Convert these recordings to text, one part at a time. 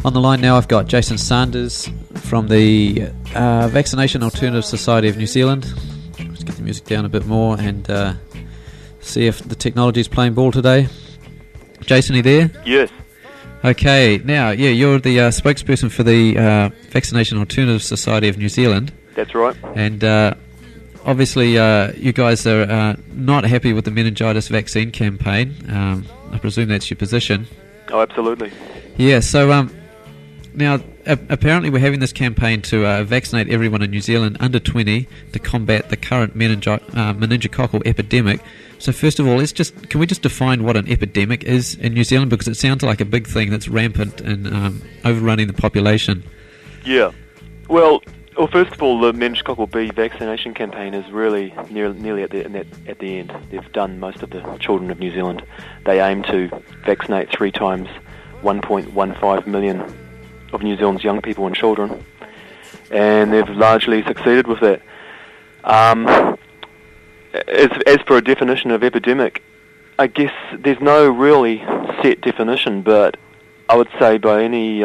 On the line now, I've got Jason Sanders from the Vaccination Alternative Society of New Zealand. Let's get the music down a bit more and see if the technology is playing ball today. Jason, are you there? Yes. Okay, now, you're the spokesperson for the Vaccination Alternative Society of New Zealand. That's right. And obviously, you guys are not happy with the meningitis vaccine campaign. I presume that's your position. Oh, absolutely. Yeah, so now apparently we're having this campaign to vaccinate everyone in New Zealand under 20 to combat the current meningococcal epidemic. So first of all, can we just define what an epidemic is in New Zealand, because it sounds like a big thing that's rampant and overrunning the population. Yeah. Well, first of all, the meningococcal B vaccination campaign is really nearly at the end. They've done most of the children of New Zealand. They aim to vaccinate 3 times 1.15 million of New Zealand's young people and children, and they've largely succeeded with that. As for a definition of epidemic, I guess there's no really set definition, but I would say by any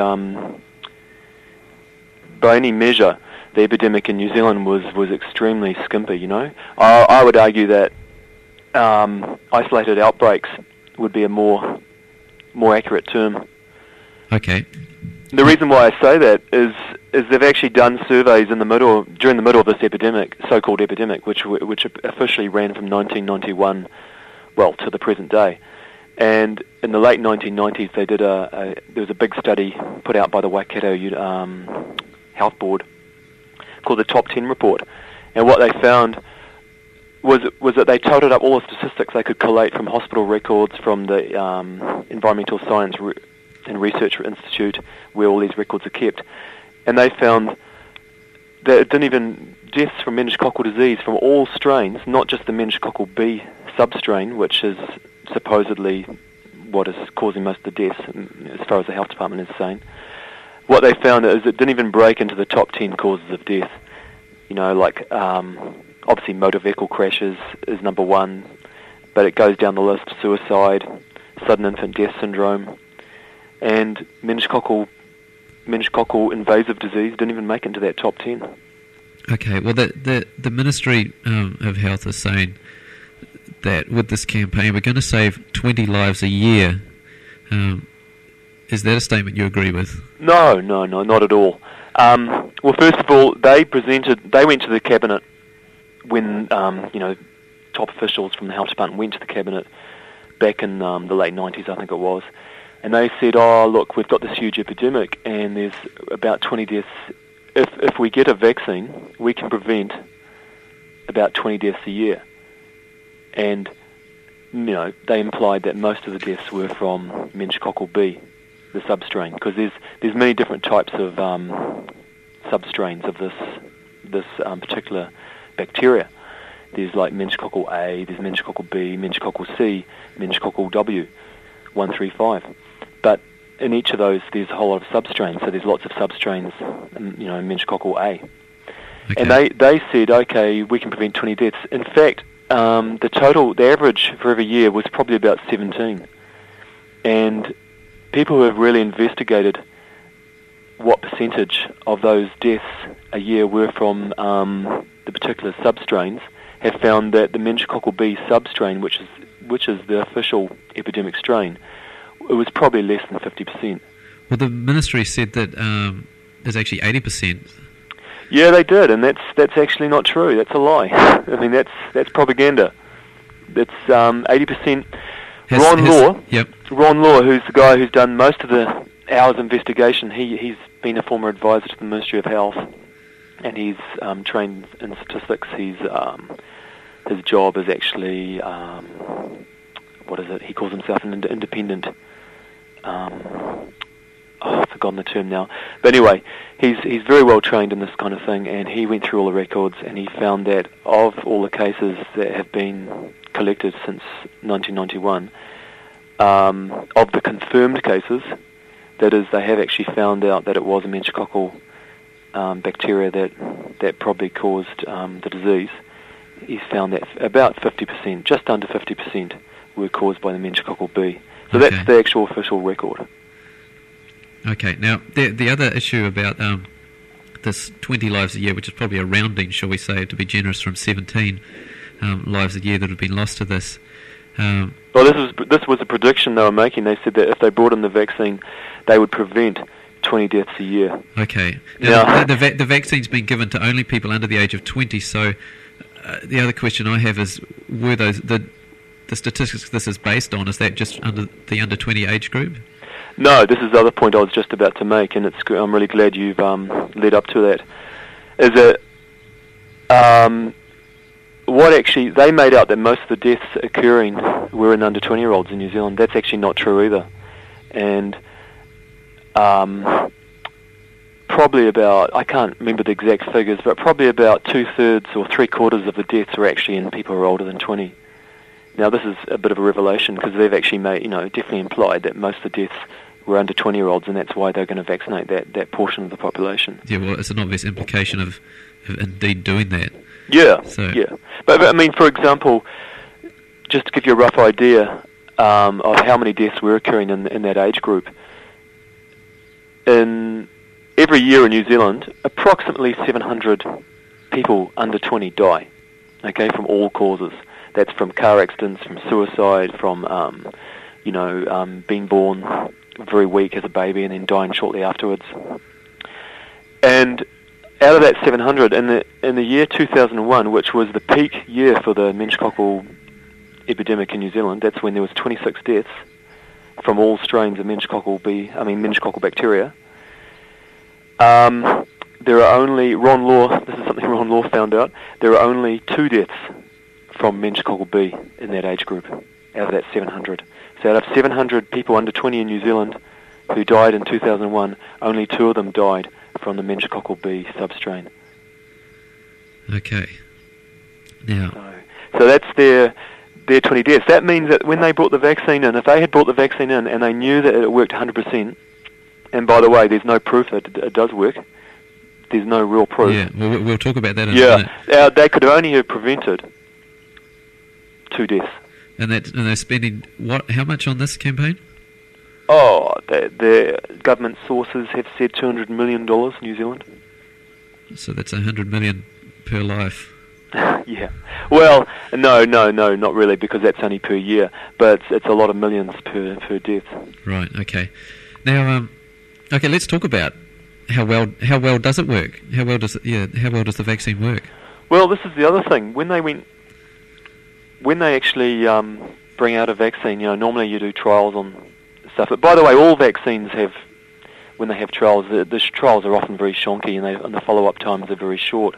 measure, the epidemic in New Zealand was extremely skimpy. You know, I would argue that isolated outbreaks would be a more accurate term. Okay. The reason why I say that is they've actually done surveys during the middle of this epidemic, so-called epidemic, which officially ran from 1991, to the present day. And in the late 1990s, they did there was a big study put out by the Waikato Health Board called the Top 10 Report. And what they found was that they totalled up all the statistics they could collate from hospital records, from the Environmental Science and Research Institute, where all these records are kept, and they found that it didn't even deaths from meningococcal disease from all strains, not just the meningococcal B substrain, which is supposedly what is causing most of the deaths, as far as the health department is saying. What they found is it didn't even break into the top 10 causes of death. You know, like obviously motor vehicle crashes is number 1, but it goes down the list: suicide, sudden infant death syndrome, and meningococcal invasive disease didn't even make it into that top 10. Okay, well, the Ministry of Health is saying that with this campaign we're going to save 20 lives a year. Is that a statement you agree with? No, not at all. Well, first of all, they went to the Cabinet when, top officials from the Health Department went to the Cabinet back in the late 90s, I think it was, and they said, look, we've got this huge epidemic, and there's about 20 deaths. If we get a vaccine, we can prevent about 20 deaths a year. And, they implied that most of the deaths were from meningococcal B, the substrain, because there's many different types of substrains of this particular bacteria. There's like meningococcal A, there's meningococcal B, meningococcal C, meningococcal W, 135. But in each of those, there's a whole lot of substrains. So there's lots of substrains, meningococcal A. Okay. And they said, okay, we can prevent 20 deaths. In fact, the average for every year was probably about 17. And people who have really investigated what percentage of those deaths a year were from the particular substrains have found that the meningococcal B substrain, which is the official epidemic strain, it was probably less than 50%. Well, the ministry said that there's actually 80%. Yeah, they did, and that's actually not true. That's a lie. I mean, that's propaganda. That's 80%. Ron Law, who's the guy who's done most of the hours of investigation, he's been a former advisor to the Ministry of Health, and he's trained in statistics. His job is actually he calls himself an independent. I've forgotten the term now. But anyway, he's very well trained in this kind of thing, and he went through all the records, and he found that of all the cases that have been collected since 1991, of the confirmed cases, that is, they have actually found out that it was a meningococcal bacteria that probably caused the disease. He's found that about 50%, just under 50%, were caused by the meningococcal B. So okay. That's the actual official record. Okay. Now, the other issue about this 20 lives a year, which is probably a rounding, shall we say, to be generous, from 17 lives a year that have been lost to this. Well, this was a prediction they were making. They said that if they brought in the vaccine, they would prevent 20 deaths a year. Okay. Now, the vaccine's been given to only people under the age of 20, so the other question I have is, were those the statistics this is based on, is that just under the under 20 age group? No, this is the other point I was just about to make, and I'm really glad you've led up to that. Is that what actually they made out that most of the deaths occurring were in under 20-year-olds in New Zealand. That's actually not true either, and probably about, I can't remember the exact figures, but probably about 2/3 or 3/4 of the deaths were actually in people who are older than 20. Now, this is a bit of a revelation because they've actually made, definitely implied that most of the deaths were under 20-year-olds, and that's why they're going to vaccinate that portion of the population. Yeah, well, it's an obvious implication of indeed doing that. Yeah, so. Yeah. But, I mean, for example, just to give you a rough idea of how many deaths were occurring in that age group, every year in New Zealand, approximately 700 people under 20 die, okay, from all causes. That's from car accidents, from suicide, from, being born very weak as a baby and then dying shortly afterwards. And out of that 700, in the year 2001, which was the peak year for the meningococcal epidemic in New Zealand, that's when there was 26 deaths from all strains of meningococcal bacteria. There are only, this is something Ron Law found out, there are only 2 deaths from meningococcal B in that age group, out of that 700. So out of 700 people under 20 in New Zealand who died in 2001, only 2 of them died from the meningococcal B substrain. Okay. Now, so that's their 20 deaths. That means that when they brought the vaccine in, if they had brought the vaccine in and they knew that it worked 100%, and by the way, there's no proof that it does work. There's no real proof. Yeah, well, we'll talk about that in a minute. Yeah, they could only have prevented 2 deaths. And they're spending how much on this campaign? Oh, the government sources have said $200 million New Zealand. So that's $100 million per life. Yeah. Well, no, not really, because that's only per year. But it's a lot of millions per death. Right. Okay. Now, let's talk about how well does it work? How well does the vaccine work? Well, this is the other thing. When they actually bring out a vaccine, normally you do trials on stuff. But by the way, all vaccines have, when they have trials, the trials are often very shonky, and the follow-up times are very short.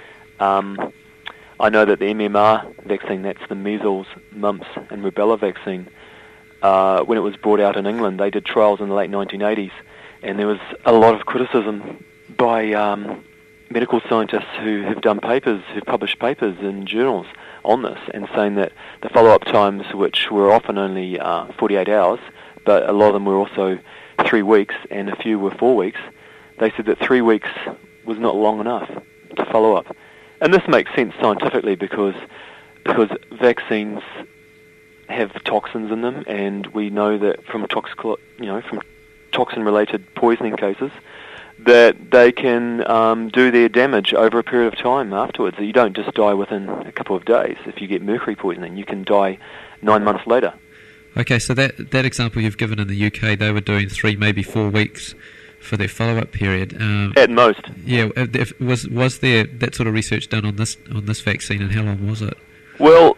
I know that the MMR vaccine, that's the measles, mumps, and rubella vaccine, when it was brought out in England, they did trials in the late 1980s, and there was a lot of criticism by medical scientists who have published papers in journals on this, and saying that the follow-up times, which were often only 48 hours, but a lot of them were also 3 weeks, and a few were 4 weeks, they said that 3 weeks was not long enough to follow up. And this makes sense scientifically because vaccines have toxins in them, and we know that from toxin-related poisoning cases, that they can do their damage over a period of time afterwards. You don't just die within a couple of days. If you get mercury poisoning, you can die 9 months later. Okay, so that example you've given in the UK, they were doing 3, maybe 4 weeks for their follow-up period. At most. Yeah, was there that sort of research done on this vaccine, and how long was it? Well,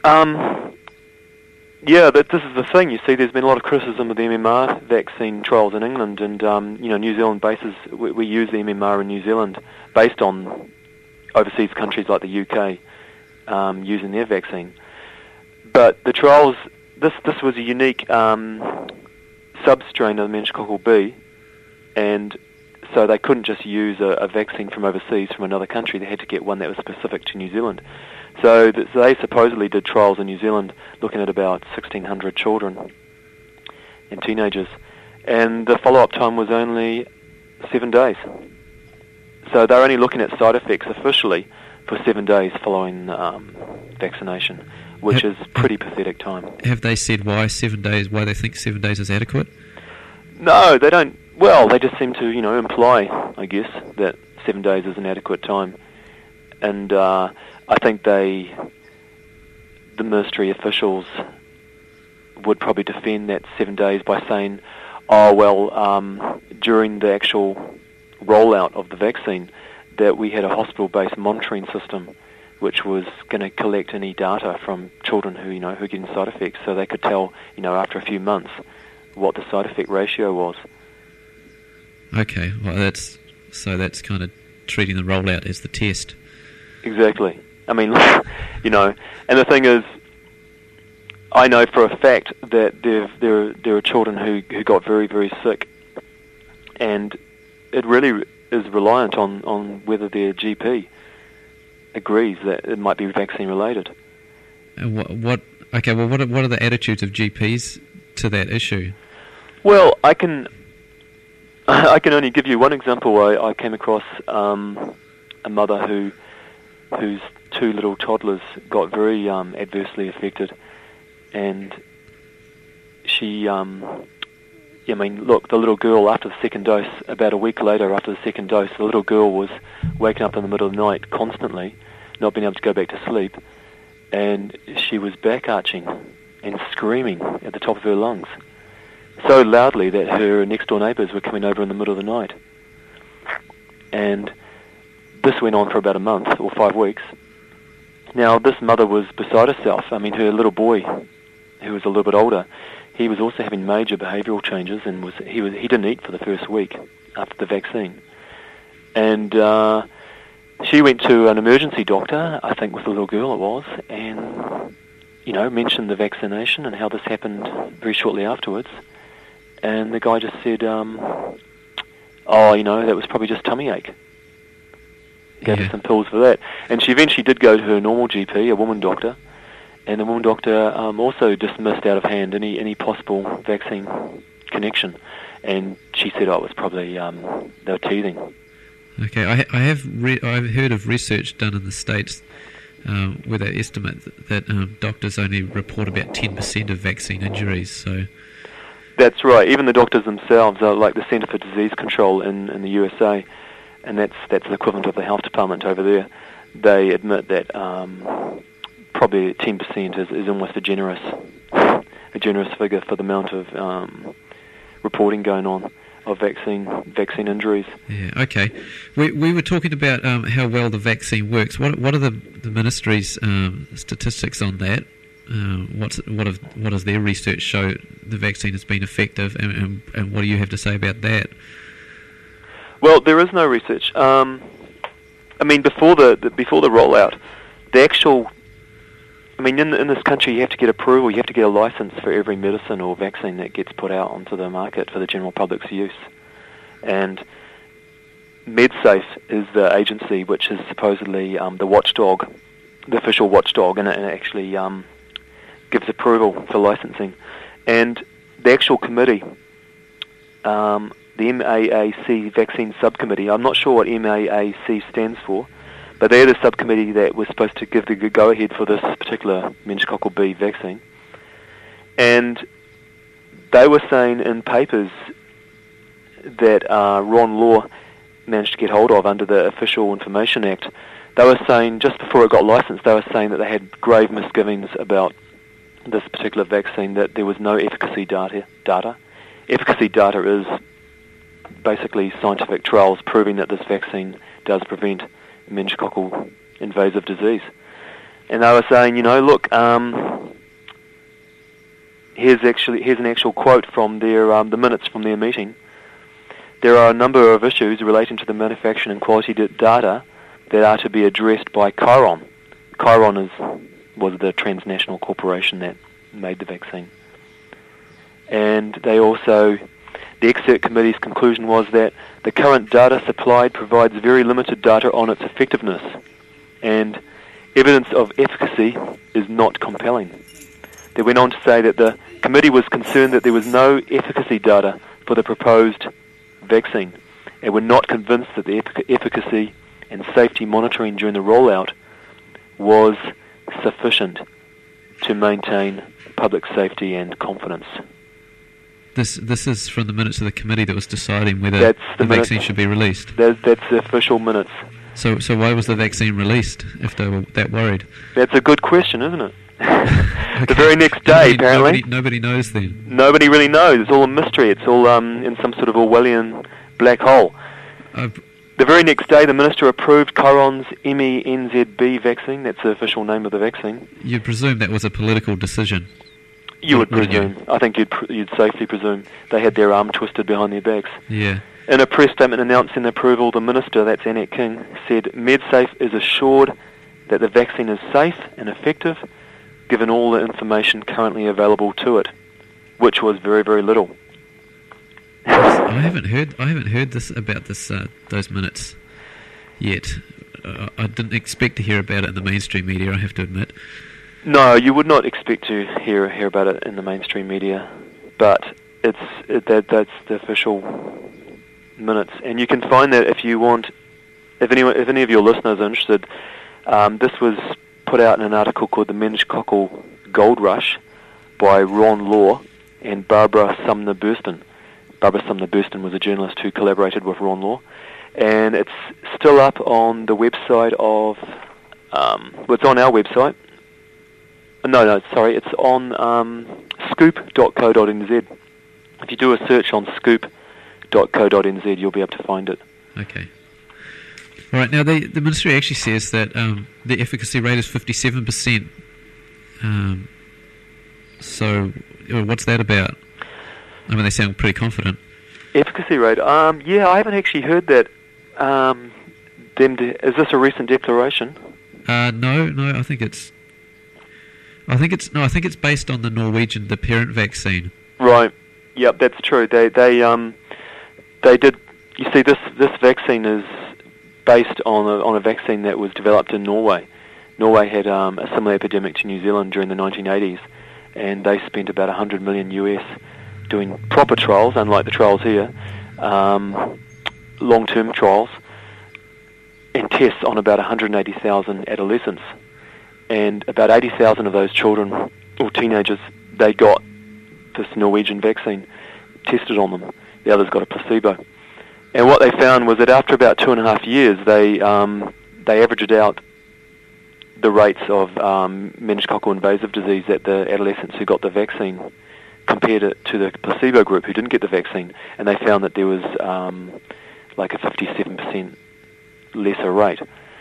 yeah, this is the thing. You see, there's been a lot of criticism of the MMR vaccine trials in England, and New Zealand bases. We use the MMR in New Zealand based on overseas countries like the UK using their vaccine. But the trials, this was a unique substrain of the meningococcal B, and so they couldn't just use a vaccine from overseas from another country. They had to get one that was specific to New Zealand. So they supposedly did trials in New Zealand looking at about 1,600 children and teenagers, and the follow-up time was only 7 days. So they're only looking at side effects officially for 7 days following vaccination, which is pretty pathetic time. Have they said why 7 days? Why they think 7 days is adequate? No, they don't Well, they just seem to, imply, I guess, that 7 days is an adequate time. And I think the ministry officials would probably defend that 7 days by saying, during the actual rollout of the vaccine, that we had a hospital-based monitoring system which was going to collect any data from children who are getting side effects, so they could tell, after a few months what the side effect ratio was. Okay, well that's kind of treating the rollout as the test. Exactly. I mean, and the thing is, I know for a fact that there are children who got very, very sick, and it really is reliant on whether their GP agrees that it might be vaccine related. And what are the attitudes of GPs to that issue? Well, I can only give you one example. I came across a mother whose 2 little toddlers got very adversely affected, and she, the little girl after the second dose, about a week later after the second dose, the little girl was waking up in the middle of the night constantly, not being able to go back to sleep, and she was back arching and screaming at the top of her lungs, so loudly that her next door neighbours were coming over in the middle of the night. And this went on for about a month or 5 weeks. Now, this mother was beside herself. I mean, her little boy, who was a little bit older, he was also having major behavioural changes, and he didn't eat for the first week after the vaccine. And she went to an emergency doctor, I think with the little girl it was, and mentioned the vaccination and how this happened very shortly afterwards. And the guy just said, that was probably just tummy ache. Gave her some pills for that. And she eventually did go to her normal GP, a woman doctor, and the woman doctor also dismissed out of hand any possible vaccine connection. And she said, it was probably they were teething. Okay, I've heard of research done in the States where they estimate that doctors only report about 10% of vaccine injuries. So that's right. Even the doctors themselves, like the Centre for Disease Control in the USA, and that's the equivalent of the health department over there, they admit that probably 10% is almost a generous figure for the amount of reporting going on of vaccine injuries. Yeah. Okay. We were talking about how well the vaccine works. What are the ministry's statistics on that? What does their research show the vaccine has been effective, and what do you have to say about that? Well, there is no research. Before the rollout, the actual, in this country, you have to get approval. You have to get a license for every medicine or vaccine that gets put out onto the market for the general public's use. And MedSafe is the agency which is supposedly the watchdog, the official watchdog, and it actually gives approval for licensing. And the actual committee, the MAAC Vaccine Subcommittee, I'm not sure what MAAC stands for, but they're the subcommittee that was supposed to give the go-ahead for this particular meningococcal B vaccine. And they were saying in papers that Ron Law managed to get hold of under the Official Information Act, they were saying, just before it got licensed, they were saying that they had grave misgivings about this particular vaccine, that there was no efficacy data. Efficacy data is basically scientific trials proving that this vaccine does prevent meningococcal invasive disease. And they were saying, look, here's an actual quote from their the minutes from their meeting. There are a number of issues relating to the manufacturing and quality data that are to be addressed by Chiron. Chiron was the transnational corporation that made the vaccine. And they also, the excerpt committee's conclusion was that the current data supplied provides very limited data on its effectiveness, and evidence of efficacy is not compelling. They went on to say that the committee was concerned that there was no efficacy data for the proposed vaccine, and were not convinced that the efficacy and safety monitoring during the rollout was sufficient to maintain public safety and confidence. This is from the minutes of the committee that was deciding whether That's the the minutes. vaccine should be released. That's the official minutes. So why was the vaccine released if they were that worried? That's a good question, isn't it? Okay. The very next day, apparently. Nobody knows then. Nobody really knows. It's all a mystery. It's all in some sort of Orwellian black hole. The very next day, the minister approved Chiron's MENZB vaccine. That's the official name of the vaccine. You'd presume that was a political decision. You would Wouldn't you? presume. I think you'd safely presume they had their arm twisted behind their backs. Yeah. In a press statement announcing the approval, the minister, that's Annette King, said MedSafe is assured that the vaccine is safe and effective, given all the information currently available to it, which was very, very little. I haven't heard this about those minutes yet. I didn't expect to hear about it in the mainstream media, I have to admit. No, you would not expect to hear about it in the mainstream media, but that's the official minutes, and you can find that if you want. If any of your listeners are interested, this was put out in an article called "The Meningococcal Gold Rush" by Ron Law and Barbara Sumner Burston. Barbara Sumner Burston was a journalist who collaborated with Ron Law, and it's still up on the website of. It's on our website. No, sorry, it's on scoop.co.nz. If you do a search on scoop.co.nz, you'll be able to find it. Okay. All right, now the ministry actually says that the efficacy rate is 57%. So what's that about? I mean, they sound pretty confident. Efficacy rate? Yeah, I haven't actually heard that. Is this a recent declaration? No, I think it's based on the parent vaccine. Right. Yep, that's true. They did. You see, this vaccine is based on a vaccine that was developed in Norway. Norway had a similar epidemic to New Zealand during the 1980s, and they spent about $100 million US doing proper trials, unlike the trials here, long-term trials, and tests on about 180,000 adolescents. And about 80,000 of those children or teenagers, they got this Norwegian vaccine tested on them. The others got a placebo. And what they found was that after about 2.5 years, they averaged out the rates of meningococcal invasive disease that the adolescents who got the vaccine compared it to the placebo group who didn't get the vaccine, and they found that there was like a 57% lesser rate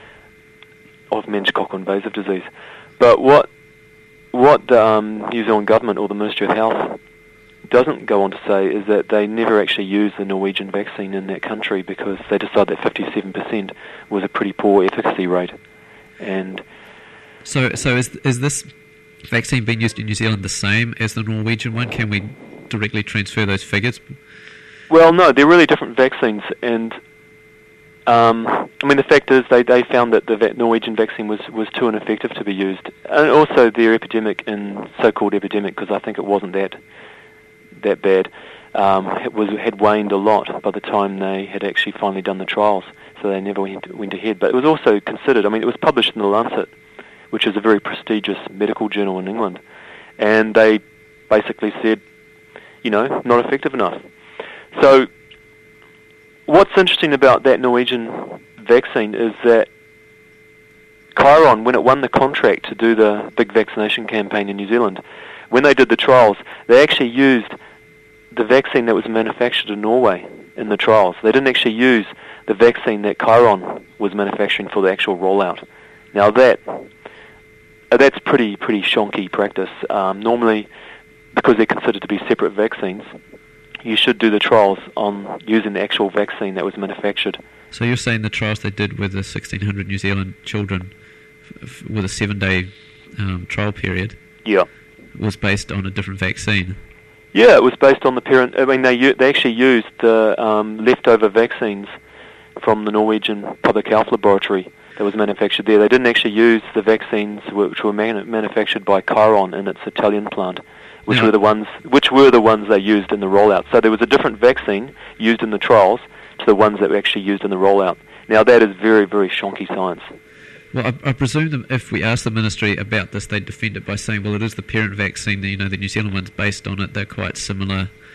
of meningococcal invasive disease. But what the New Zealand government or the Ministry of Health doesn't go on to say is that they never actually used the Norwegian vaccine in that country because they decided that 57% was a pretty poor efficacy rate. And so is this vaccine being used in New Zealand the same as the Norwegian one? Can we directly transfer those figures? Well, no, they're really different vaccines, and I mean, the fact is they found that the Norwegian vaccine was too ineffective to be used, and also their so-called epidemic, because I think it wasn't that bad, had waned a lot by the time they had actually finally done the trials, so they never went ahead. But it was also considered, I mean, it was published in The Lancet, which is a very prestigious medical journal in England, and they basically said, not effective enough. So what's interesting about that Norwegian vaccine is that Chiron, when it won the contract to do the big vaccination campaign in New Zealand, when they did the trials, they actually used the vaccine that was manufactured in Norway in the trials. They didn't actually use the vaccine that Chiron was manufacturing for the actual rollout. Now that's pretty shonky practice. Normally, because they're considered to be separate vaccines, you should do the trials on using the actual vaccine that was manufactured. So you're saying the trials they did with the 1,600 New Zealand children with a 7-day trial period was based on a different vaccine? Yeah, it was based on the parent. I mean, they actually used the leftover vaccines from the Norwegian Public Health Laboratory that was manufactured there. They didn't actually use the vaccines which were manufactured by Chiron in its Italian plant, which were the ones they used in the rollout. So there was a different vaccine used in the trials to the ones that were actually used in the rollout. Now that is very, very shonky science. Well, I presume that if we asked the ministry about this, they'd defend it by saying, well, it is the parent vaccine, the New Zealand one's based on it, they're quite similar,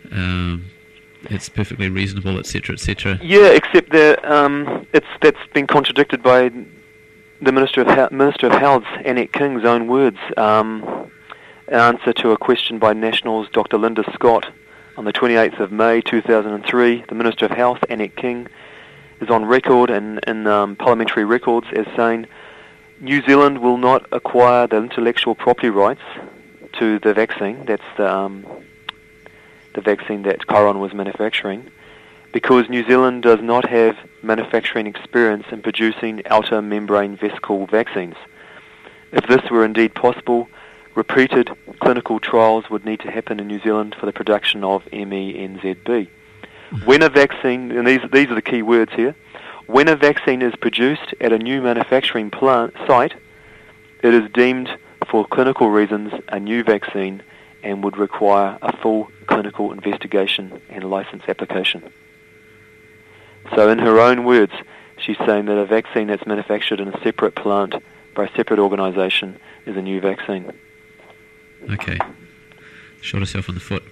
it's perfectly reasonable, etc., etc. Yeah, except that that's been contradicted by the Minister of Health's Annette King's own words. An answer to a question by National's Dr. Linda Scott on the 28th of May 2003, the Minister of Health, Annette King, is on record and in parliamentary records as saying New Zealand will not acquire the intellectual property rights to the vaccine. That's the vaccine that Chiron was manufacturing, because New Zealand does not have manufacturing experience in producing outer membrane vesicle vaccines. If this were indeed possible, repeated clinical trials would need to happen in New Zealand for the production of MENZB. When a vaccine, and these are the key words here, when a vaccine is produced at a new manufacturing site, it is deemed for clinical reasons a new vaccine and would require a full clinical investigation and license application. So in her own words, she's saying that a vaccine that's manufactured in a separate plant by a separate organisation is a new vaccine. Okay. Shot herself in the foot.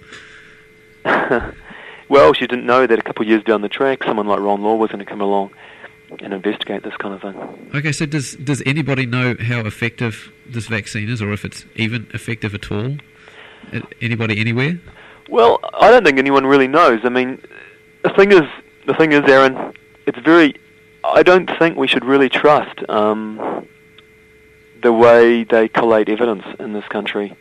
Well, she didn't know that a couple of years down the track, someone like Ron Law was going to come along and investigate this kind of thing. Okay, so does anybody know how effective this vaccine is, or if it's even effective at all? Anybody anywhere? Well, I don't think anyone really knows. I mean, the thing is, Aaron, I don't think we should really trust the way they collate evidence in this country.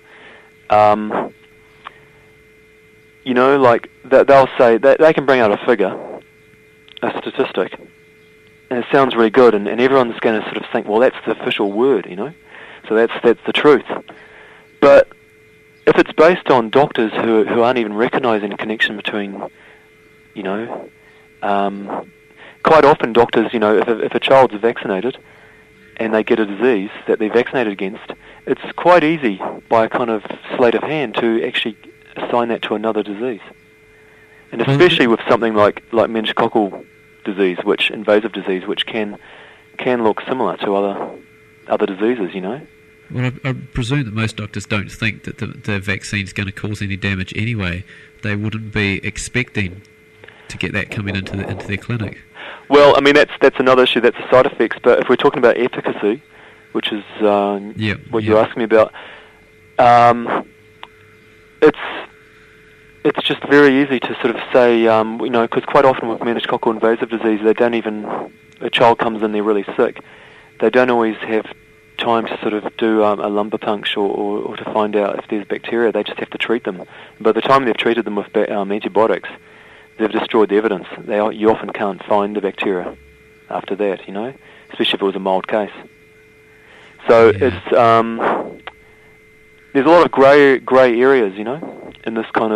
You know, like they'll say that they can bring out a figure, a statistic, and it sounds really good, and everyone's going to sort of think, well, that's the official word, you know, so that's the truth. But if it's based on doctors who aren't even recognising a connection between, you know, quite often doctors, you know, if a child's vaccinated and they get a disease that they're vaccinated against, it's quite easy by a kind of sleight of hand to actually assign that to another disease. And especially with something like meningococcal disease, invasive disease, which can look similar to other diseases, you know. Well, I presume that most doctors don't think that the vaccine's going to cause any damage anyway. They wouldn't be expecting to get that coming into their clinic. Well, I mean, that's another issue. That's the side effects. But if we're talking about efficacy, which is what you're asking me about, it's just very easy to sort of say, you know, because quite often with meningococcal invasive disease, a child comes in there really sick. They don't always have time to sort of do a lumbar puncture or to find out if there's bacteria. They just have to treat them. By the time they've treated them with antibiotics, they've destroyed the evidence. You often can't find the bacteria after that, you know, especially if it was a mild case. So it's there's a lot of grey areas, you know, in this kind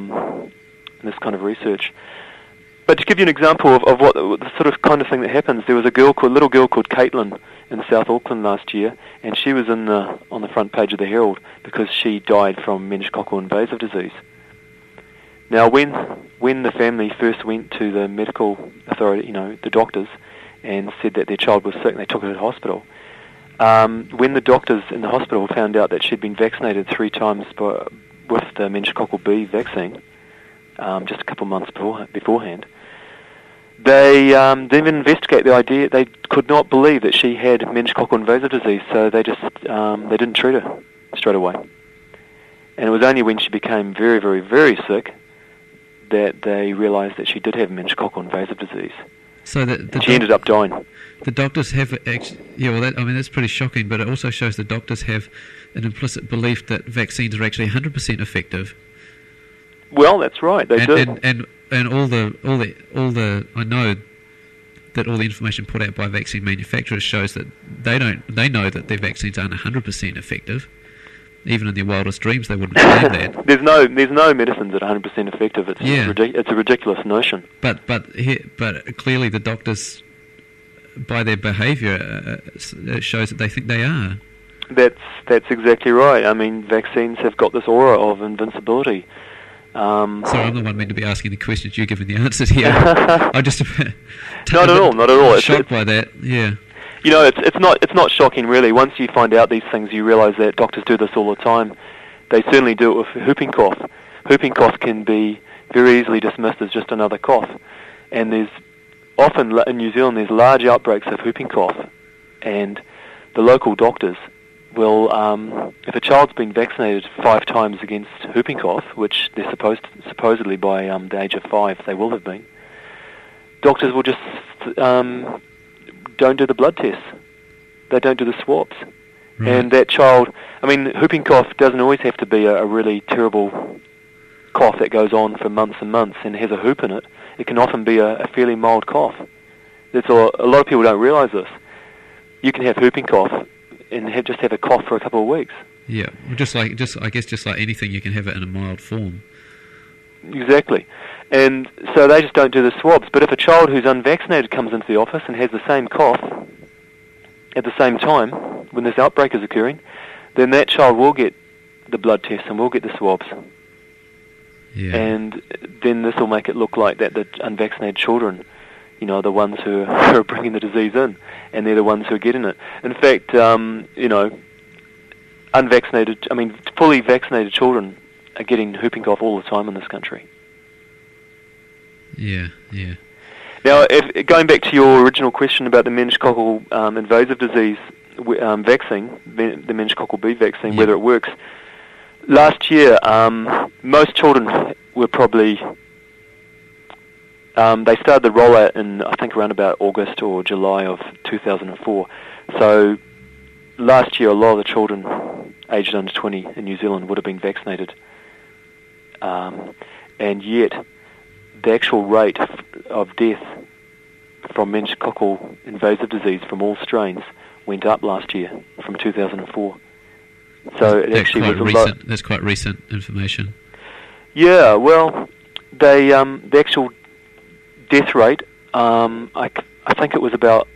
of research. But to give you an example of what the sort of kind of thing that happens, there was a little girl called Caitlin in South Auckland last year, and she was on the front page of the Herald because she died from meningococcal invasive disease. Now, when the family first went to the medical authority, you know, the doctors, and said that their child was sick, and they took her to the hospital. When the doctors in the hospital found out that she'd been vaccinated 3 times with the meningococcal B vaccine, just a couple of months beforehand, they didn't investigate the idea. They could not believe that she had meningococcal invasive disease, so they didn't treat her straight away. And it was only when she became very, very, very sick that they realised that she did have meningococcal invasive disease. So she ended up dying. The doctors have that's pretty shocking, but it also shows the doctors have an implicit belief that vaccines are actually 100% effective. Well, that's right, they do. And all the I know that all the information put out by vaccine manufacturers shows that they know that their vaccines aren't 100% effective. Even in their wildest dreams, they wouldn't claim that. There's no medicines that are 100% effective. It's a ridiculous notion. But clearly the doctors, by their behaviour, it shows that they think they are. That's exactly right. I mean, vaccines have got this aura of invincibility. Sorry, I'm the one meant to be asking the questions. You're giving the answers here. I just not at all. Shocked by that. Yeah. You know, it's not shocking really. Once you find out these things, you realise that doctors do this all the time. They certainly do it with whooping cough. Whooping cough can be very easily dismissed as just another cough. And there's often, in New Zealand, there's large outbreaks of whooping cough, and the local doctors will, if a child's been vaccinated 5 times against whooping cough, which they're supposedly by the age of 5 they will have been, doctors will just don't do the blood tests. They don't do the swabs. Right. And that child, I mean, whooping cough doesn't always have to be a really terrible cough that goes on for months and months and has a whoop in it. It can often be a fairly mild cough. A lot of people don't realise this. You can have whooping cough and just have a cough for a couple of weeks. Yeah, just like anything, you can have it in a mild form. Exactly. And so they just don't do the swabs. But if a child who's unvaccinated comes into the office and has the same cough at the same time when this outbreak is occurring, then that child will get the blood tests and will get the swabs. Yeah. And then this will make it look like that the unvaccinated children, are the ones who are bringing the disease in, and they're the ones who are getting it. In fact, fully vaccinated children are getting whooping cough all the time in this country. Yeah, yeah. Now, going back to your original question about the meningococcal invasive disease vaccine, the meningococcal B vaccine, Yeah. whether it works, last year most children were probably... they started the rollout in, I think, around about August or July of 2004. So last year, a lot of the children aged under 20 in New Zealand would have been vaccinated. And yet, the actual rate of death from meningococcal invasive disease from all strains went up last year from 2004. So it actually was a lot. That's quite recent information. Yeah, well, the actual death rate, I think it was about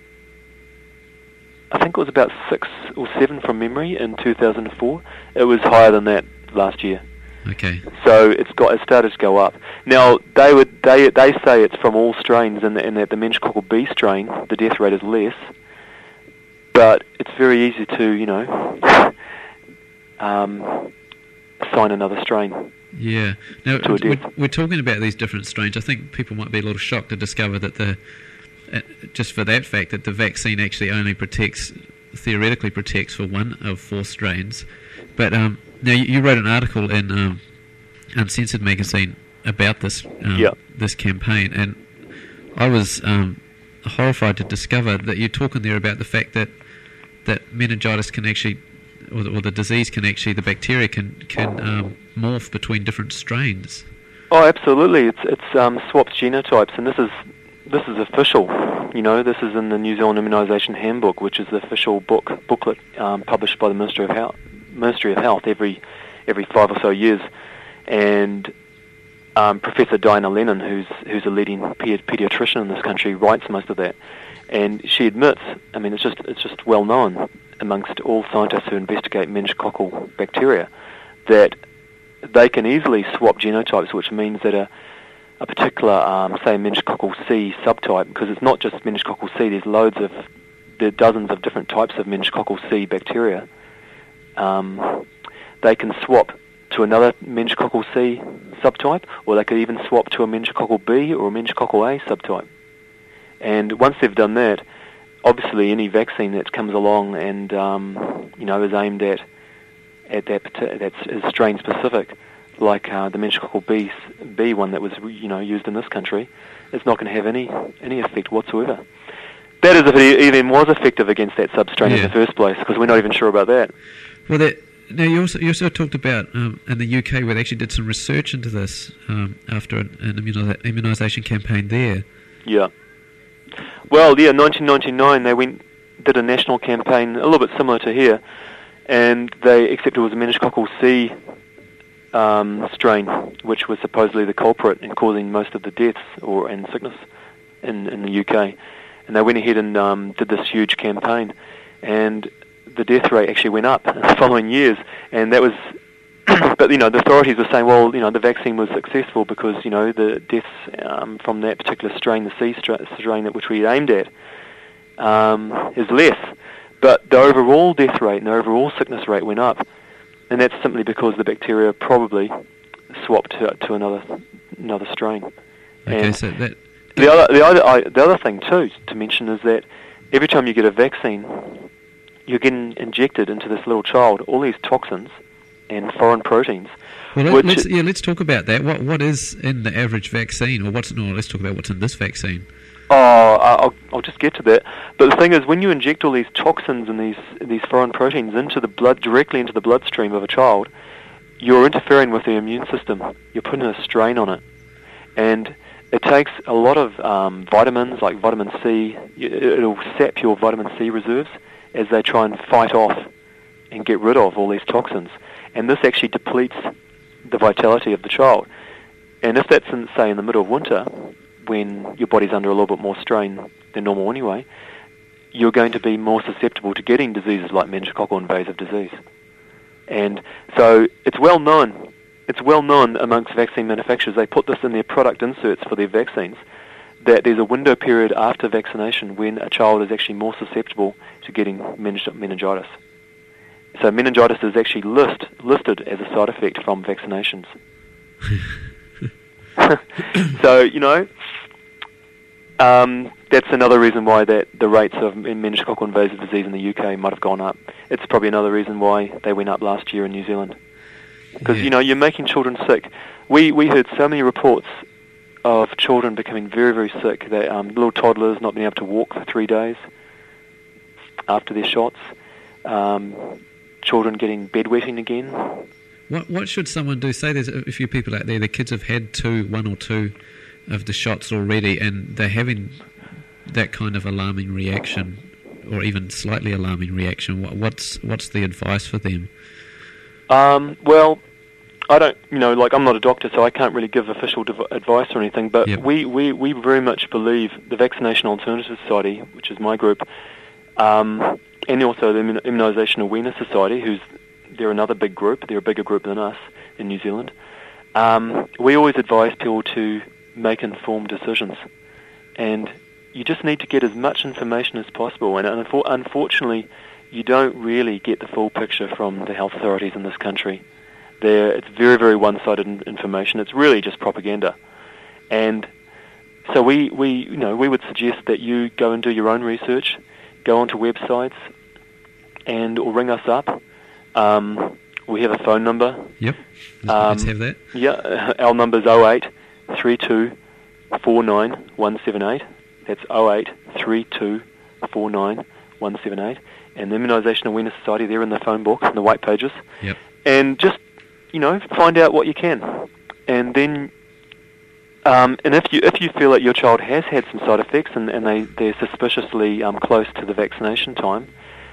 6 or 7 from memory in 2004. It was higher than that last year. Okay. So it started to go up. Now they say it's from all strains, and that the meningococcal B strain, the death rate is less. But it's very easy to assign another strain. Yeah. Now, we're talking about these different strains. I think people might be a little shocked to discover that just for that fact that the vaccine actually only theoretically protects for one of 4 strains. But now you wrote an article in Uncensored magazine about this this campaign, and I was horrified to discover that you're talking there about the fact that meningitis can actually, or the disease can actually, the bacteria can morph between different strains. Oh, absolutely. It's swaps genotypes, and this is official. This is in the New Zealand Immunisation Handbook, which is the official booklet published by the Ministry of Health every 5 or so years. And Professor Diana Lennon, who's a leading paediatrician in this country, writes most of that. And she admits, it's just well known amongst all scientists who investigate meningococcal bacteria that they can easily swap genotypes, which means that a particular, say, meningococcal C subtype, because it's not just meningococcal C, there are dozens of different types of meningococcal C bacteria. They can swap to another meningococcal C subtype, or they could even swap to a meningococcal B or a meningococcal A subtype. And once they've done that, obviously any vaccine that comes along and is aimed at that's strain specific, like the meningococcal B one that was used in this country, it's not going to have any effect whatsoever. That is if it even was effective against that substrain in the first place, because we're not even sure about that. Well, now you also talked about in the UK where they actually did some research into this after an immunisation campaign there. Yeah. Well, 1999 they did a national campaign a little bit similar to here, and except it was a meningococcal C strain, which was supposedly the culprit in causing most of the deaths and sickness in the UK. And they went ahead and did this huge campaign, and the death rate actually went up in the following years, and that was. But the authorities were saying, well, the vaccine was successful because the deaths from that particular strain, the C strain which we aimed at, is less. But the overall death rate and the overall sickness rate went up, and that's simply because the bacteria probably swapped to another strain. Okay, And so that... the other thing too to mention is that every time you get a vaccine, you're getting injected into this little child all these toxins and foreign proteins. Well, let's talk about that. What is in the average vaccine, or let's talk about what's in this vaccine. Oh, I'll just get to that. But the thing is, when you inject all these toxins and these foreign proteins into the blood, directly into the bloodstream of a child, you're interfering with the immune system. You're putting a strain on it, and it takes a lot of vitamins like vitamin C. It'll sap your vitamin C reserves as they try and fight off and get rid of all these toxins. And this actually depletes the vitality of the child. And if that's, say, in the middle of winter, when your body's under a little bit more strain than normal anyway, you're going to be more susceptible to getting diseases like meningococcal invasive disease. And so it's well known. It's well known amongst vaccine manufacturers. They put this in their product inserts for their vaccines, that there's a window period after vaccination when a child is actually more susceptible to getting meningitis. So meningitis is actually listed as a side effect from vaccinations. So, that's another reason why that the rates of meningococcal invasive disease in the UK might have gone up. It's probably another reason why they went up last year in New Zealand. Because, you're making children sick. We heard so many reports of children becoming very, very sick, that little toddlers not being able to walk for 3 days after their shots, children getting bedwetting again. What should someone do? Say there's a few people out there, the kids have had one or two of the shots already, and they're having that kind of alarming reaction, or even slightly alarming reaction. What's the advice for them? Well, I don't, I'm not a doctor, so I can't really give official advice or anything, but yep. we very much believe the Vaccination Alternatives Society, which is my group, and also the Immunisation Awareness Society, they're another big group, they're a bigger group than us in New Zealand. We always advise people to make informed decisions, and you just need to get as much information as possible, and unfortunately you don't really get the full picture from the health authorities in this country. It's very, very one-sided information. It's really just propaganda. And so we would suggest that you go and do your own research, go onto websites, or ring us up. We have a phone number. Yep. Let's have that. Yeah, our number is 08 32 49 178. That's 08 32 49 178. And the Immunisation Awareness Society, they're in the phone book, in the white pages. Yep. And just, find out what you can. And then, and if you feel that your child has had some side effects and they're suspiciously close to the vaccination time,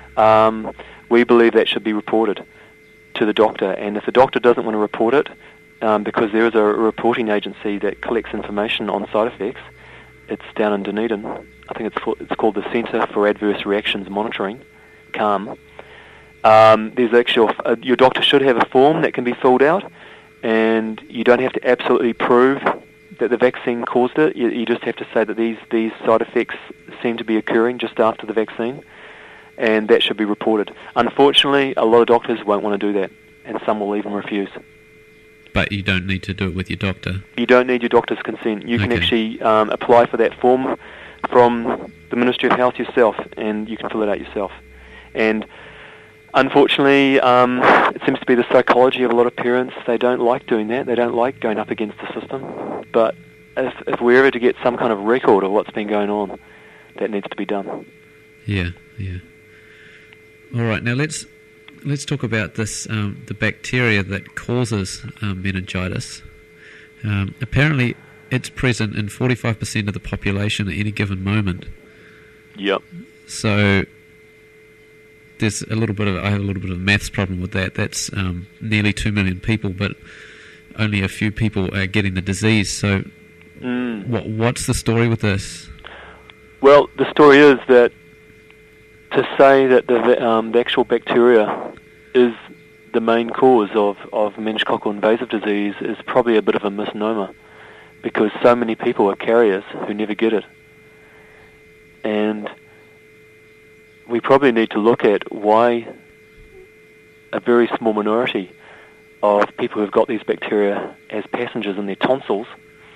we believe that should be reported to the doctor. And if the doctor doesn't want to report it, because there is a reporting agency that collects information on side effects, it's down in Dunedin. I think it's called the Centre for Adverse Reactions Monitoring, CARM. There's actually your doctor should have a form that can be filled out, and you don't have to absolutely prove that the vaccine caused it. You just have to say that these side effects seem to be occurring just after the vaccine, and that should be reported. Unfortunately, a lot of doctors won't want to do that, and some will even refuse. But you don't need to do it with your doctor? You don't need your doctor's consent. You can actually apply for that form from the Ministry of Health yourself, and you can fill it out yourself. And unfortunately, it seems to be the psychology of a lot of parents. They don't like doing that. They don't like going up against the system. But if we're ever to get some kind of record of what's been going on, that needs to be done. Yeah. All right, now let's talk about this, the bacteria that causes meningitis. Apparently, it's present in 45% of the population at any given moment. Yep. So there's I have a little bit of a maths problem with that. That's nearly 2 million people, but only a few people are getting the disease. So what's the story with this? Well, the story is that to say that the actual bacteria is the main cause of meningococcal invasive disease is probably a bit of a misnomer, because so many people are carriers who never get it. And we probably need to look at why a very small minority of people who've got these bacteria as passengers in their tonsils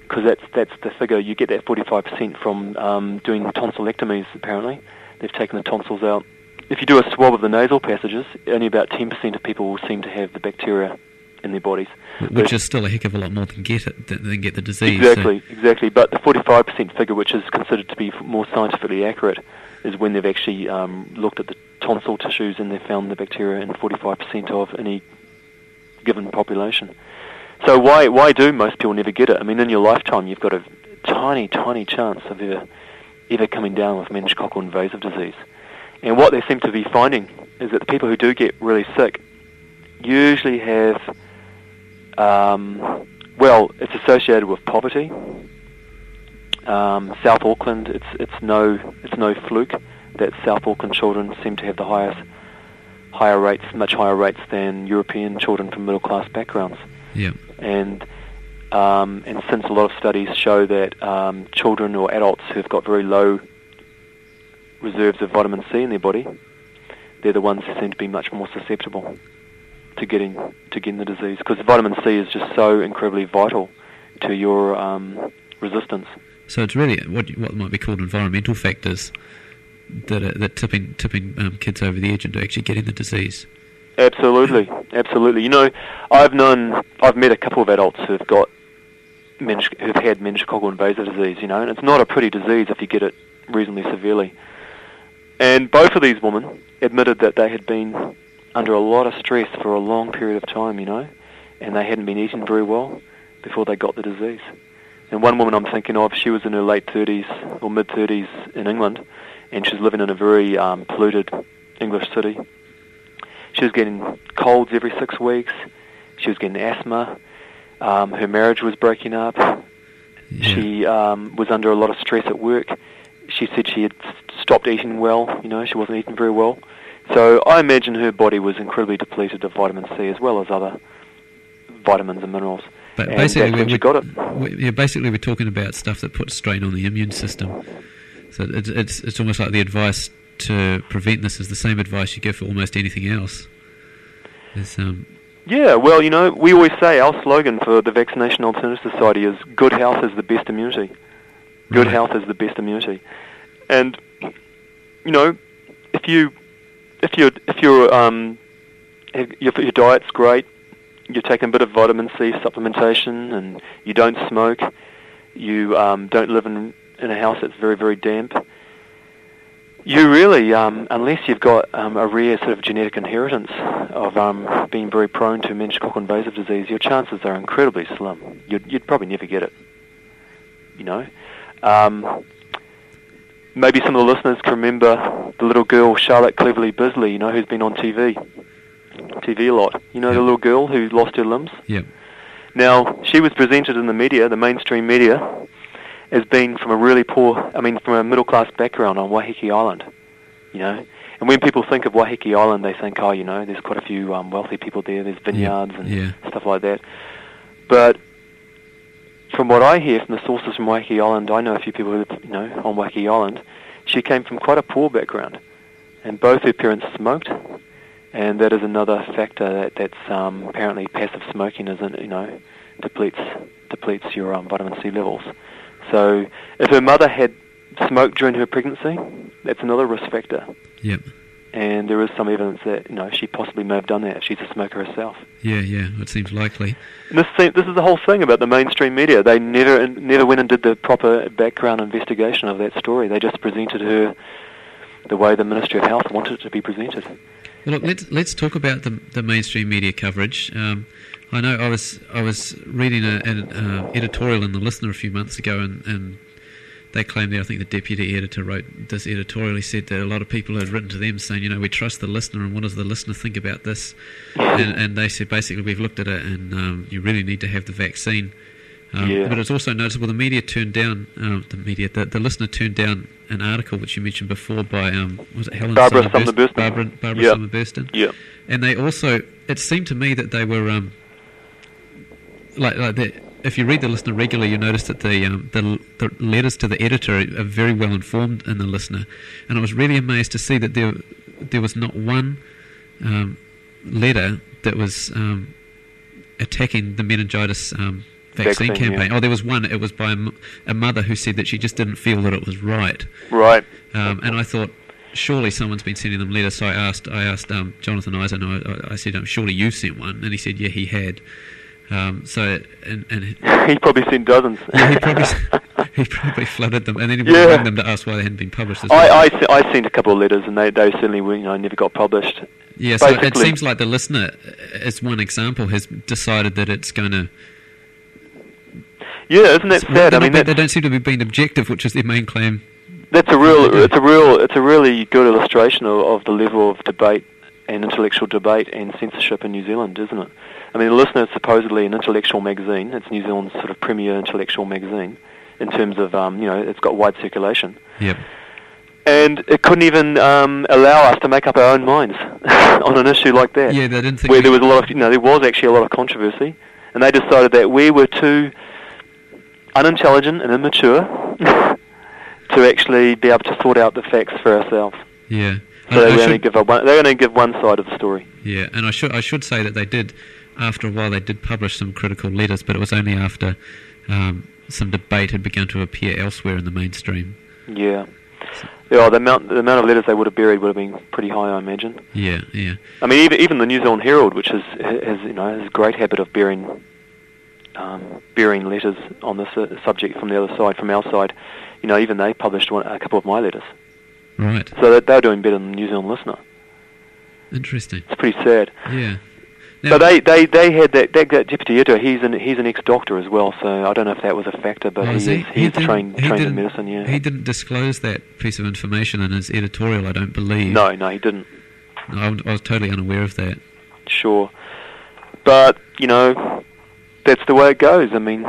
because that's the figure. You get that 45% from doing tonsillectomies, apparently. They've taken the tonsils out. If you do a swab of the nasal passages, only about 10% of people will seem to have the bacteria in their bodies. Which is still a heck of a lot more than get the disease. Exactly. But the 45% figure, which is considered to be more scientifically accurate, is when they've actually looked at the tonsil tissues and they've found the bacteria in 45% of any given population. So why do most people never get it? I mean, in your lifetime, you've got a tiny chance of ever coming down with meningococcal invasive disease. And what they seem to be finding is that the people who do get really sick usually have, it's associated with poverty. South Auckland, it's no fluke that South Auckland children seem to have the much higher rates than European children from middle class backgrounds. Yeah. And since a lot of studies show that children or adults who've got very low reserves of vitamin C in their body, they're the ones who seem to be much more susceptible to getting the disease, because vitamin C is just so incredibly vital to your resistance. So it's really what might be called environmental factors that tipping kids over the edge into actually getting the disease. Absolutely. You know, I've met a couple of adults who've had meningococcal invasive disease. You know, and it's not a pretty disease if you get it reasonably severely. And both of these women admitted that they had been under a lot of stress for a long period of time, you know, and they hadn't been eating very well before they got the disease. And one woman I'm thinking of, she was in her late 30s or mid-30s in England, and she was living in a very polluted English city. She was getting colds every 6 weeks. She was getting asthma. Her marriage was breaking up. Yeah. She was under a lot of stress at work. She said she had stopped eating well. You know, she wasn't eating very well. So I imagine her body was incredibly depleted of vitamin C as well as other vitamins and minerals. But and basically, that's when she got it. Basically, we're talking about stuff that puts strain on the immune system. So it's almost like the advice to prevent this is the same advice you give for almost anything else. Yeah, well, you know, we always say our slogan for the Vaccination Alternative Society is "Good health is the best immunity." Good health is the best immunity, and you know, if your diet's great, you're taking a bit of vitamin C supplementation, and you don't smoke, you don't live in a house that's very, very damp, you really, unless you've got a rare sort of genetic inheritance of being very prone to meningococcal invasive disease, your chances are incredibly slim. You'd probably never get it, you know. Maybe some of the listeners can remember the little girl Charlotte Cleverly Bisley, you know, who's been on TV a lot. You know, the little girl who lost her limbs? Yeah. Now, she was presented in the media, the mainstream media, as being from from a middle-class background on Waiheke Island, you know. And when people think of Waiheke Island, they think, oh, you know, there's quite a few wealthy people there, there's vineyards and stuff like that. But from what I hear from the sources from Waiheke Island, I know a few people who live, you know, on Waiheke Island, she came from quite a poor background. And both her parents smoked, and that is another factor that's apparently passive smoking isn't, you know, depletes your vitamin C levels. So if her mother had smoked during her pregnancy, that's another risk factor. Yep. And there is some evidence that, you know, she possibly may have done that if she's a smoker herself. Yeah, it seems likely. And this is the whole thing about the mainstream media. They never went and did the proper background investigation of that story. They just presented her the way the Ministry of Health wanted it to be presented. Well, look, let's talk about the mainstream media coverage. I know I was reading an editorial in The Listener a few months ago, and they claimed that, I think the deputy editor wrote this editorial. He said that a lot of people had written to them saying, you know, we trust the listener, and what does the listener think about this? And they said, basically, we've looked at it, and you really need to have the vaccine. But it's also noticeable the media turned down, the listener turned down an article which you mentioned before by, was it Helen Barbara Sumner-Burston? Barbara Sumner-Burston. Yeah. And they also, it seemed to me that they were, if you read the Listener regularly, you notice that the letters to the editor are very well informed in the Listener, and I was really amazed to see that there was not one letter that was attacking the meningitis vaccine campaign. Yeah. Oh, there was one. It was by a mother who said that she just didn't feel that it was right. Right. And I thought, surely someone's been sending them letters. So I asked Jonathan Eisen. I said, surely you sent one, and he said, yeah, he had. And he probably sent dozens. Yeah, he probably flooded them, and then he would ring them to ask why they hadn't been published. I sent a couple of letters, and they certainly were, never got published. Yeah, so it seems like the listener, as one example, has decided that it's going to. Yeah, isn't that sad? They don't seem to be being objective, which is their main claim. It's a really good illustration of the level of debate and intellectual debate and censorship in New Zealand, isn't it? I mean, the Listener is supposedly an intellectual magazine. It's New Zealand's sort of premier intellectual magazine in terms of, it's got wide circulation. Yep. And it couldn't even allow us to make up our own minds on an issue like that. Yeah, they didn't think where there was a lot of, there was actually a lot of controversy, and they decided that we were too unintelligent and immature to actually be able to sort out the facts for ourselves. Yeah. So they only give one side of the story. Yeah, and I should say that they did, after a while, they did publish some critical letters, but it was only after some debate had begun to appear elsewhere in the mainstream. Yeah. Yeah, the amount of letters they would have buried would have been pretty high, I imagine. Yeah, yeah. I mean, even the New Zealand Herald, which has a great habit of burying letters on this subject from the other side, from our side, even they published a couple of my letters. Right. So they're doing better than the New Zealand Listener. Interesting. It's pretty sad. Yeah. Now, so they had that deputy editor. He's an ex-doctor as well, so I don't know if that was a factor, but he's trained in medicine. Yeah. He didn't disclose that piece of information in his editorial, I don't believe. No, he didn't. I was totally unaware of that. Sure, but that's the way it goes. I mean,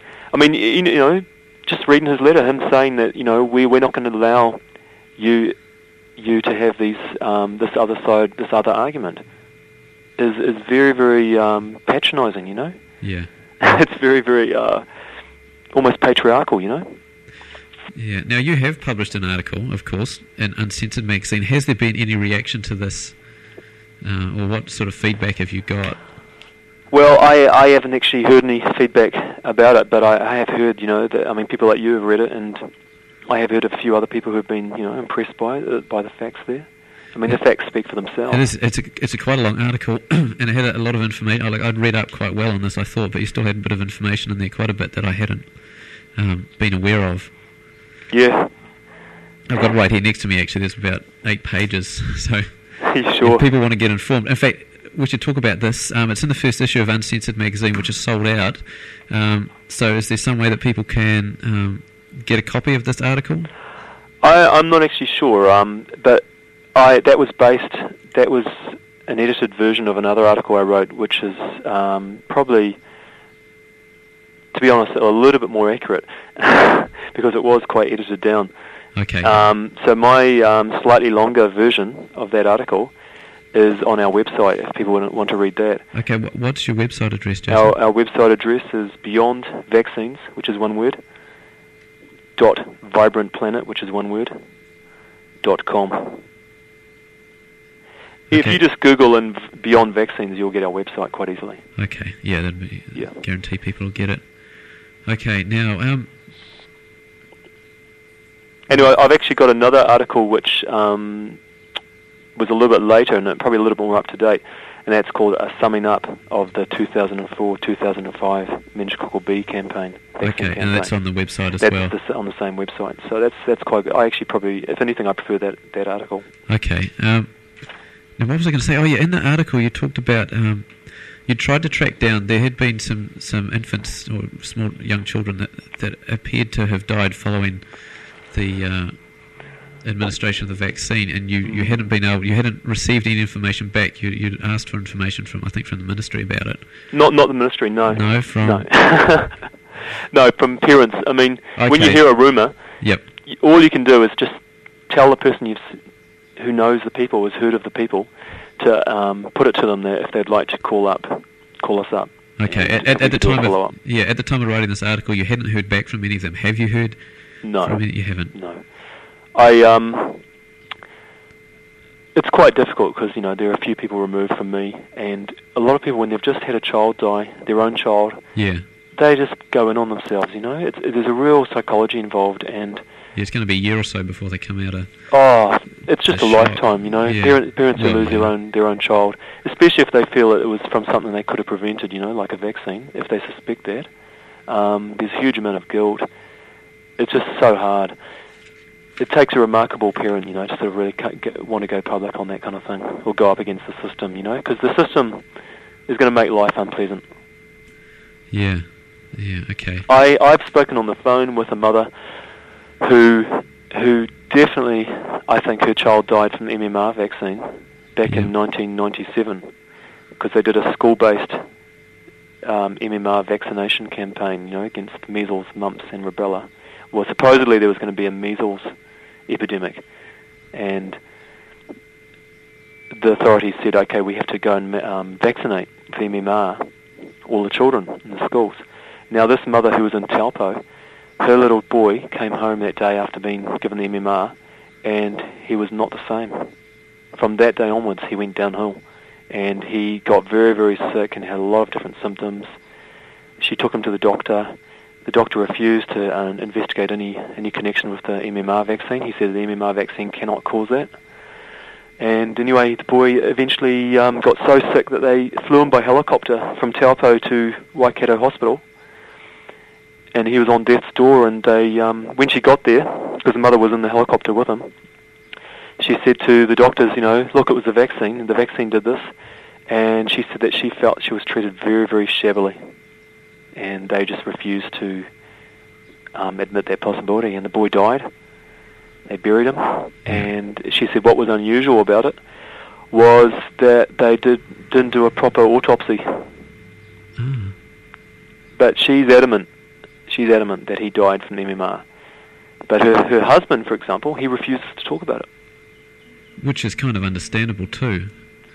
just reading his letter, him saying that we're not going to allow you to have this other argument is very, very patronising, Yeah. It's very, very almost patriarchal, Yeah. Now, you have published an article, of course, in Uncensored magazine. Has there been any reaction to this, or what sort of feedback have you got? Well, I haven't actually heard any feedback about it, but I have heard, that people like you have read it, and I have heard of a few other people who have been, impressed by the facts there. I mean, the facts speak for themselves. It's quite a long article, and it had a lot of information. I'd read up quite well on this, I thought, but you still had a bit of information in there, quite a bit that I hadn't been aware of. Yeah. I've got it right here next to me, actually. There's about 8 pages, so sure. If people want to get informed. In fact, we should talk about this. It's in the first issue of Uncensored magazine, which is sold out. So is there some way that people can get a copy of this article? I'm not actually sure, but that was an edited version of another article I wrote, which is probably, to be honest, a little bit more accurate because it was quite edited down. Okay. So my slightly longer version of that article is on our website if people want to read that. Okay, what's your website address, Jason? Our website address is Beyond Vaccines, which is one word, .vibrantplanet, which is one word, .com. Okay. If you just Google and Beyond Vaccines, you'll get our website quite easily. Okay, yeah, that'd be guarantee people will get it. Okay, now anyway, I've actually got another article which was a little bit later and probably a little bit more up to date, and that's called a summing up of the 2004-2005 meningococcal B campaign. Okay, and that's on the website as well. That's on the same website, so that's quite good. I actually probably, if anything, I prefer that article. Okay. Now, what was I going to say? Oh, yeah, in the article you talked about you tried to track down. There had been some infants or small young children that appeared to have died following the administration of the vaccine, and you hadn't received any information back. You'd asked for information from the ministry about it. Not the ministry, no. No, from no, from parents. I mean, okay. When you hear a rumour, yep, all you can do is just tell the person who knows the people, has heard of the people, to put it to them that if they'd like to call us up. Okay, at the time at the time of writing this article, you hadn't heard back from any of them. Have you heard? No, from any? You haven't. No. It's quite difficult because there are a few people removed from me, and a lot of people, when they've just had a child die, their own child, yeah, they just go in on themselves, you know. There's a real psychology involved, and yeah, it's going to be a year or so before they come out of. Oh, it's just a shock. lifetime, you know. Yeah. Parents who lose their own child, especially if they feel it was from something they could have prevented, you know, like a vaccine. If they suspect that, there's a huge amount of guilt. It's just so hard. It takes a remarkable parent, you know, to sort of really want to go public on that kind of thing, or go up against the system, you know, because the system is going to make life unpleasant. Yeah, yeah, okay. I've spoken on the phone with a mother who definitely, I think her child died from the MMR vaccine back in 1997, because they did a school-based MMR vaccination campaign, you know, against measles, mumps, and rubella. Well, supposedly there was going to be a measles epidemic, and the authorities said, okay, we have to go and vaccinate for MMR all the children in the schools. Now, this mother who was in Taupo, her little boy came home that day after being given the MMR, and he was not the same. From that day onwards, he went downhill, and he got very, very sick and had a lot of different symptoms. She took him to the doctor. The doctor refused to investigate any connection with the MMR vaccine. He said the MMR vaccine cannot cause that. And anyway, the boy eventually got so sick that they flew him by helicopter from Taupo to Waikato Hospital. And he was on death's door, and they, when she got there, because the mother was in the helicopter with him, she said to the doctors, you know, look, it was the vaccine, and the vaccine did this. And she said that she felt she was treated very, very shabbily. And they just refused to admit that possibility, and the boy died. They buried him, and she said what was unusual about it was that they didn't do a proper autopsy. Mm. But she's adamant that he died from MMR. But her husband, for example, he refuses to talk about it. Which is kind of understandable too.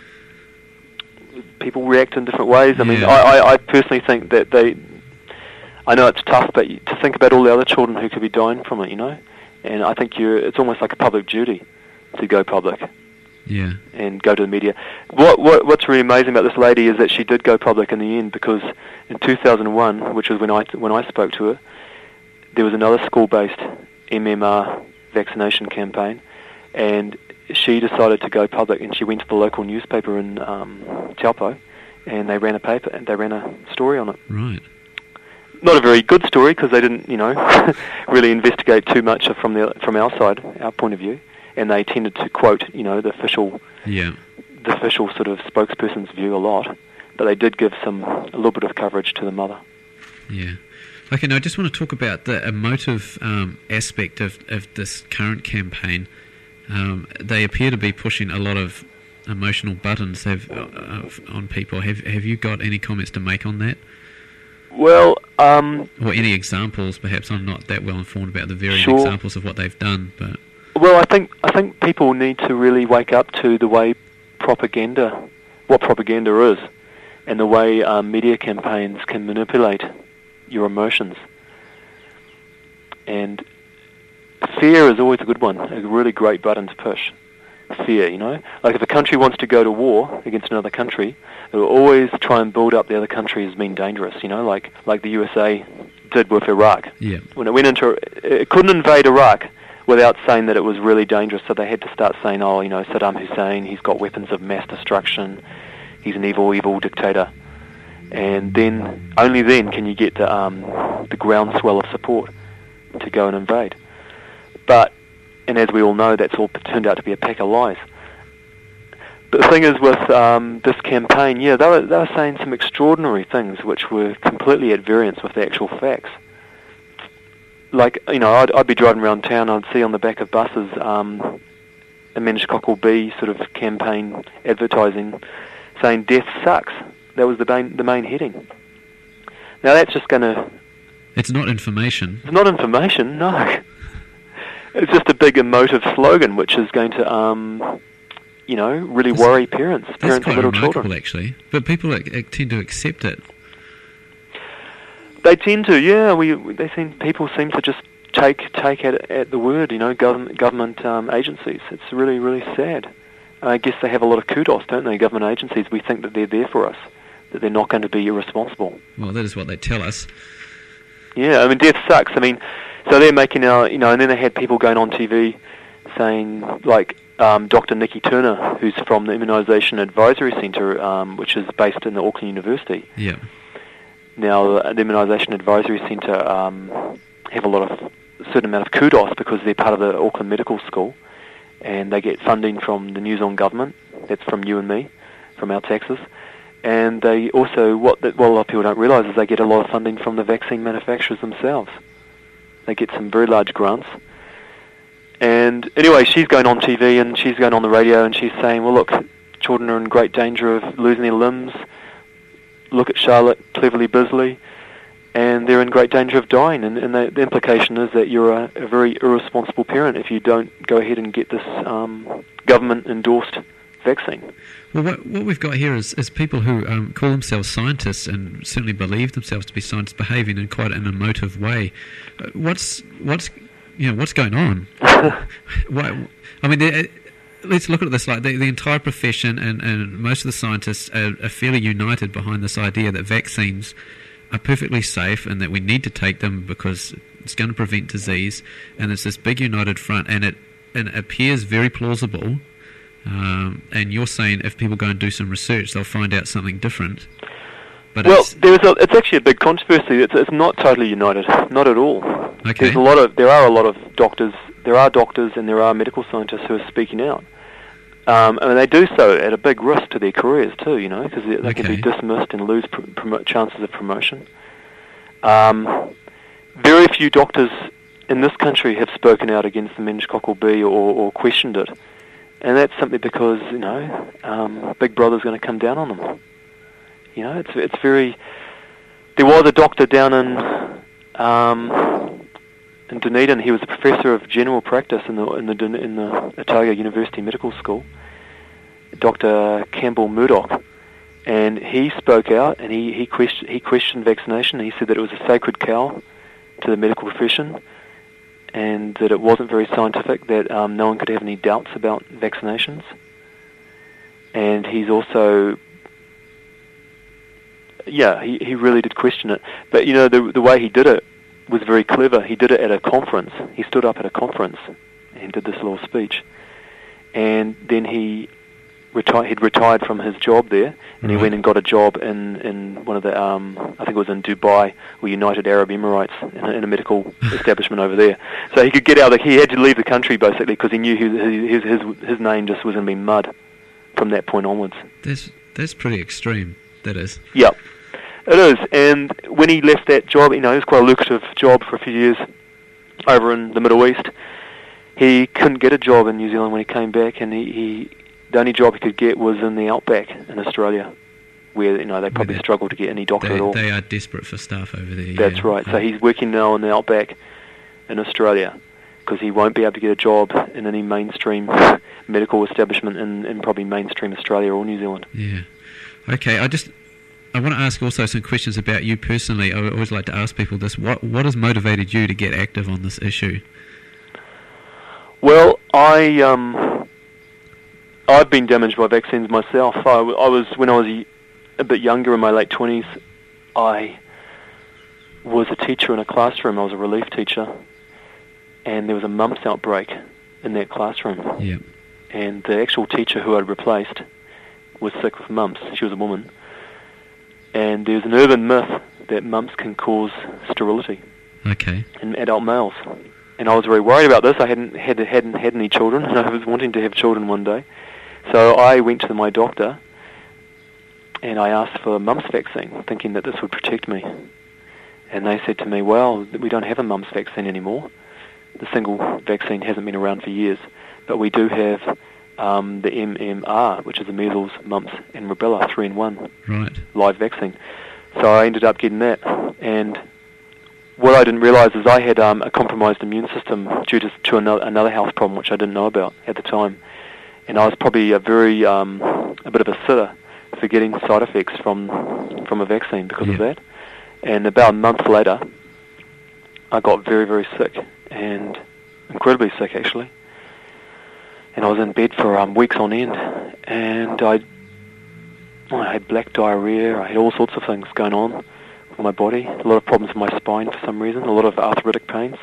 People react in different ways. I mean, I personally think that I know it's tough, but to think about all the other children who could be dying from it, you know? And I think it's almost like a public duty to go public. Yeah. And go to the media. What's really amazing about this lady is that she did go public in the end, because in 2001, which was when I spoke to her, there was another school-based MMR vaccination campaign, and she decided to go public, and she went to the local newspaper in Taupo, and they ran a story on it. Right. Not a very good story, because they didn't, you know, really investigate too much from our side, our point of view, and they tended to quote, you know, the official sort of spokesperson's view a lot, but they did give a little bit of coverage to the mother. Yeah. Okay, now I just want to talk about the emotive aspect of this current campaign. They appear to be pushing a lot of emotional buttons on people. Have you got any comments to make on that? Well, or any examples? Perhaps I'm not that well informed about the varying examples of what they've done, but well, I think people need to really wake up to the way what propaganda is, and the way media campaigns can manipulate your emotions. And fear is always a good one, a really great button to push. Fear, you know? Like if a country wants to go to war against another country, it will always try and build up the other country as being dangerous, you know, like the USA did with Iraq. Yeah. When it went into, it couldn't invade Iraq without saying that it was really dangerous, so they had to start saying, oh, you know, Saddam Hussein, he's got weapons of mass destruction, he's an evil, evil dictator. And then, only then can you get the groundswell of support to go and invade. And as we all know, that's all turned out to be a pack of lies. But the thing is with this campaign, they were saying some extraordinary things which were completely at variance with the actual facts. Like, you know, I'd be driving around town, I'd see on the back of buses a meningococcal B sort of campaign advertising saying death sucks. That was the main heading. Now that's just going to... It's not information. It's not information, no. It's just a big emotive slogan which is going to, you know, really worry parents of little children. That's quite remarkable, actually. But people tend to accept it. They tend to, yeah. People seem to just take it at the word, you know, government agencies. It's really, really sad. I guess they have a lot of kudos, don't they, government agencies? We think that they're there for us. that they're not going to be irresponsible. Well, that is what they tell us. Yeah, I mean, death sucks. I mean, so they're making our, and then they had people going on TV saying, like, Dr. Nikki Turner, who's from the Immunisation Advisory Centre, which is based in the Auckland University. Yeah. Now, the Immunisation Advisory Centre have a certain amount of kudos because they're part of the Auckland Medical School, and they get funding from the New Zealand government. That's from you and me, from our taxes. And they also, what a lot of people don't realise is they get a lot of funding from the vaccine manufacturers themselves. They get some very large grants. And anyway, she's going on TV and she's going on the radio and she's saying, well, look, children are in great danger of losing their limbs. Look at Charlotte Cleverly Bisley, and they're in great danger of dying. And the implication is that you're a very irresponsible parent if you don't go ahead and get this government-endorsed vaccine. Well, what we've got here is people who call themselves scientists and certainly believe themselves to be scientists behaving in quite an emotive way. What's going on? I mean, let's look at this like the entire profession and most of the scientists are fairly united behind this idea that vaccines are perfectly safe and that we need to take them because it's going to prevent disease, and it's this big united front, and it appears very plausible. And you're saying if people go and do some research, they'll find out something different. But it's actually a big controversy. It's not totally united, not at all. Okay. There are a lot of doctors. There are doctors and there are medical scientists who are speaking out, and they do so at a big risk to their careers too. Because they can be dismissed and lose chances of promotion. Very few doctors in this country have spoken out against the meningococcal B or questioned it. And that's simply because, Big Brother's going to come down on them. It's very... There was a doctor down in Dunedin. He was a professor of general practice in the Otago University Medical School, Dr. Campbell Murdoch. And he spoke out and he questioned vaccination. He said that it was a sacred cow to the medical profession, and that it wasn't very scientific, that no one could have any doubts about vaccinations. And he's also, he really did question it. But, the way he did it was very clever. He did it at a conference. He stood up at a conference and did this little speech. And then he'd retired from his job there, and he went and got a job in one of the, I think it was in Dubai, or United Arab Emirates, in a medical establishment over there. So he could get out. He had to leave the country basically because he knew his name just was going to be mud from that point onwards. That's pretty extreme. That is. Yeah, it is. And when he left that job, it was quite a lucrative job for a few years over in the Middle East. He couldn't get a job in New Zealand when he came back, and the only job he could get was in the outback in Australia, where they probably struggle to get any doctor at all. They are desperate for staff over there. That's right. So he's working now in the outback in Australia because he won't be able to get a job in any mainstream medical establishment in probably mainstream Australia or New Zealand. Yeah. Okay. I want to ask also some questions about you personally. I always like to ask people this: what has motivated you to get active on this issue? Well, I've been damaged by vaccines myself. When I was a bit younger, in my late 20s, I was a teacher in a classroom. I was a relief teacher, and there was a mumps outbreak in that classroom. Yeah. And the actual teacher who I'd replaced was sick with mumps. She was a woman. And there's an urban myth that mumps can cause sterility in adult males. And I was very worried about this. I hadn't had any children, and I was wanting to have children one day. So I went to my doctor and I asked for a mumps vaccine, thinking that this would protect me. And they said to me, well, we don't have a mumps vaccine anymore. The single vaccine hasn't been around for years. But we do have the MMR, which is the measles, mumps, and rubella 3-in-1 live vaccine. So I ended up getting that. And what I didn't realise is I had a compromised immune system due to another health problem, which I didn't know about at the time. And I was probably a bit of a sitter for getting side effects from a vaccine because of that. And about a month later, I got very, very sick, and incredibly sick actually. And I was in bed for weeks on end, and I I had black diarrhea, I had all sorts of things going on with my body, a lot of problems with my spine for some reason, a lot of arthritic pains.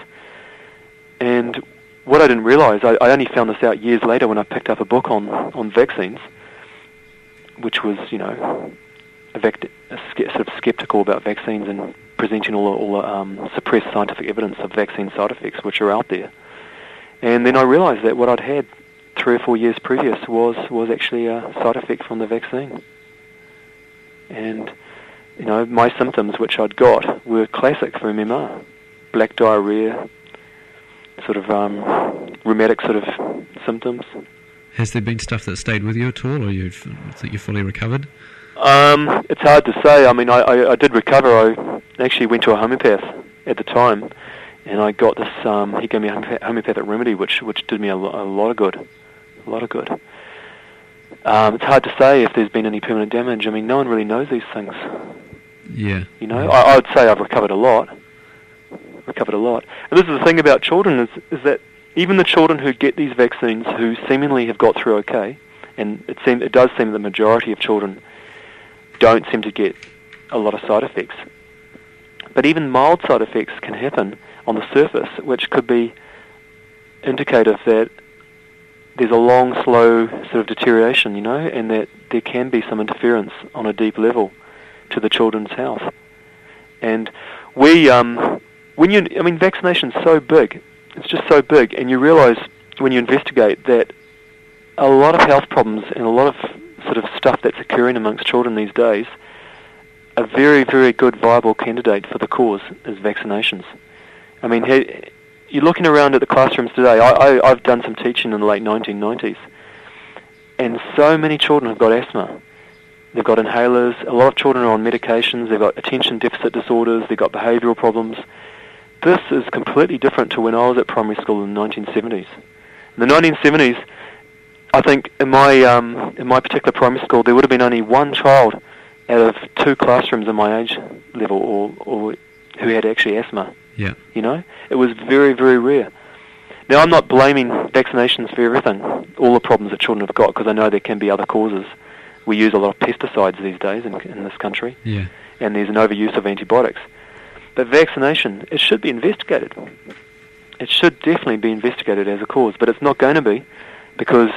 And what I didn't realise, I only found this out years later when I picked up a book on vaccines, which was, you know, sort of sceptical about vaccines and presenting all the suppressed scientific evidence of vaccine side effects which are out there. And then I realised that what I'd had 3 or 4 years previous was actually a side effect from the vaccine. And, you know, my symptoms which I'd got were classic for MMR. Black diarrhea, sort of rheumatic sort of symptoms. Has there been stuff that stayed with you at all, or you think you're fully recovered? It's hard to say. I mean, I did recover. I actually went to a homeopath at the time, and I got this, he gave me a homeopathic remedy which did me a lot of good. A lot of good. It's hard to say if there's been any permanent damage. I mean, no one really knows these things. Yeah. You know, yeah. I would say I've recovered a lot. And this is the thing about children is that even the children who get these vaccines, who seemingly have got through okay, and it does seem that the majority of children don't seem to get a lot of side effects. But even mild side effects can happen on the surface, which could be indicative that there's a long, slow sort of deterioration, you know, and that there can be some interference on a deep level to the children's health. And vaccination's so big, it's just so big, and you realise when you investigate that a lot of health problems and a lot of sort of stuff that's occurring amongst children these days, a very, very good viable candidate for the cause is vaccinations. I mean, you're looking around at the classrooms today. I've done some teaching in the late 1990s, and so many children have got asthma. They've got inhalers. A lot of children are on medications. They've got attention deficit disorders. They've got behavioural problems. This is completely different to when I was at primary school in the 1970s. In the 1970s, I think in my particular primary school, there would have been only one child out of 2 classrooms in my age level or who had actually asthma. Yeah. You know? It was very, very rare. Now, I'm not blaming vaccinations for everything, all the problems that children have got, because I know there can be other causes. We use a lot of pesticides these days in this country, yeah, and there's an overuse of antibiotics. But vaccination, it should be investigated. It should definitely be investigated as a cause, but it's not going to be because,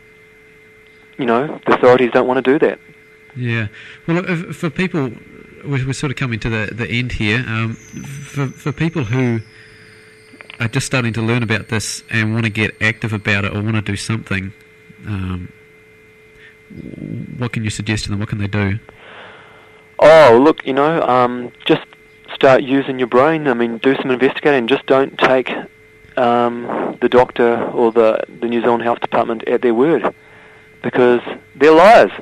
you know, the authorities don't want to do that. Yeah. Well, for people, we're sort of coming to the end here. For people who are just starting to learn about this and want to get active about it or want to do something, what can you suggest to them? What can they do? Oh, look, you know, just start using your brain. I mean, do some investigating. Just don't take the doctor or the New Zealand Health Department at their word, because they're liars.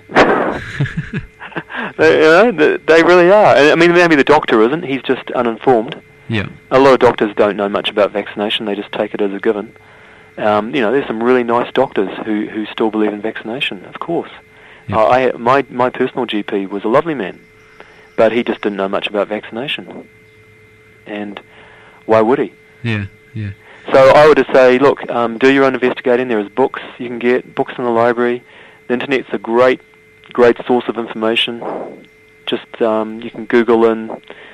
They really are. I mean, maybe the doctor isn't. He's just uninformed. Yeah. A lot of doctors don't know much about vaccination. They just take it as a given. You know, there's some really nice doctors who still believe in vaccination, of course. Yeah. My personal GP was a lovely man, but he just didn't know much about vaccination. And why would he? Yeah, yeah. So I would just say, look, do your own investigating. There is books you can get, books in the library. The Internet's a great source of information. Just you can Google in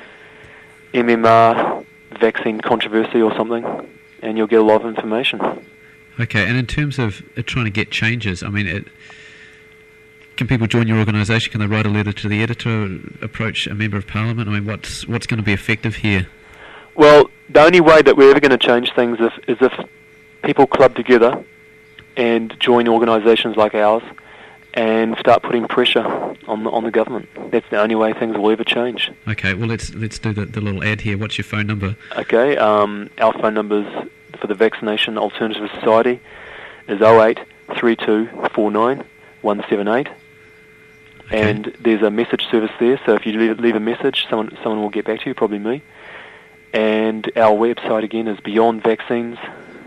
MMR vaccine controversy or something, and you'll get a lot of information. Okay, and in terms of trying to get changes, I mean, can people join your organisation? Can they write a letter to the editor, approach a member of parliament? I mean, what's going to be effective here? Well, the only way that we're ever going to change things is if people club together and join organisations like ours and start putting pressure on the government. That's the only way things will ever change. Okay, well, let's do the little ad here. What's your phone number? Okay, our phone numbers for the Vaccination Alternative Society is 08 3249 178. Okay. And there's a message service there, so if you leave a message, someone will get back to you, probably me. And our website again is Beyond Vaccines,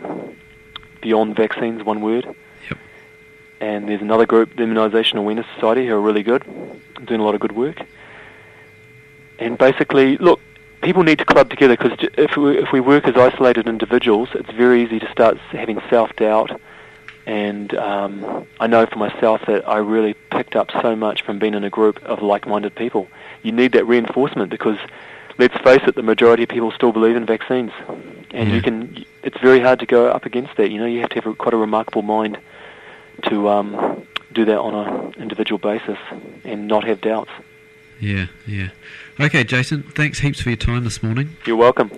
one word. Yep. And there's another group, the Immunisation Awareness Society, who are really good, doing a lot of good work. And basically, look, people need to club together, because if we work as isolated individuals, it's very easy to start having self-doubt And I know for myself that I really picked up so much from being in a group of like-minded people. You need that reinforcement because, let's face it, the majority of people still believe in vaccines. And it's very hard to go up against that. You know, you have to have quite a remarkable mind to do that on an individual basis and not have doubts. Yeah. Okay, Jason, thanks heaps for your time this morning. You're welcome.